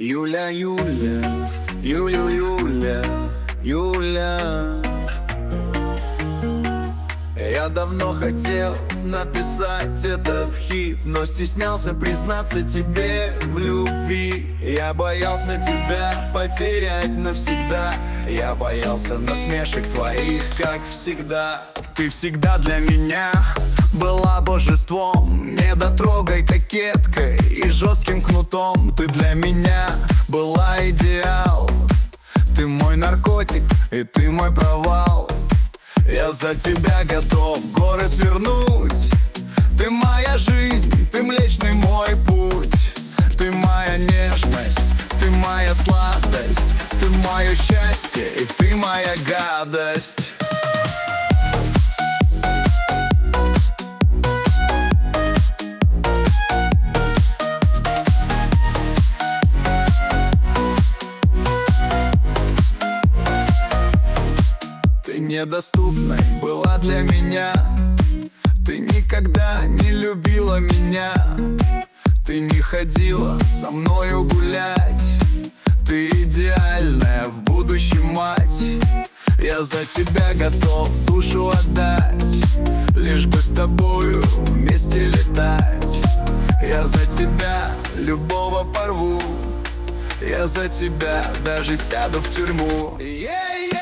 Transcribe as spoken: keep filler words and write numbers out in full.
Юля, Юля, Юля, Юля, Юля. Я давно хотел написать этот хит, но стеснялся признаться тебе в любви. Я боялся тебя потерять навсегда, я боялся насмешек твоих, как всегда. Ты всегда для меня была божеством, недотрогой кокеткой и жестким кнутом. Ты для меня была идеал, ты мой наркотик и ты мой провал. Я за тебя готов горы свернуть. Ты моя жизнь, ты млечный мой путь. Ты моя нежность, ты моя сладость. Ты мое счастье и ты моя гадость. Ты недоступной была для меня, ты никогда не любила меня. Ты не ходила со мною гулять, ты идеальная в будущем мать. Я за тебя готов душу отдать, лишь бы с тобою вместе летать. Я за тебя любого порву, я за тебя даже сяду в тюрьму. Yeah, yeah.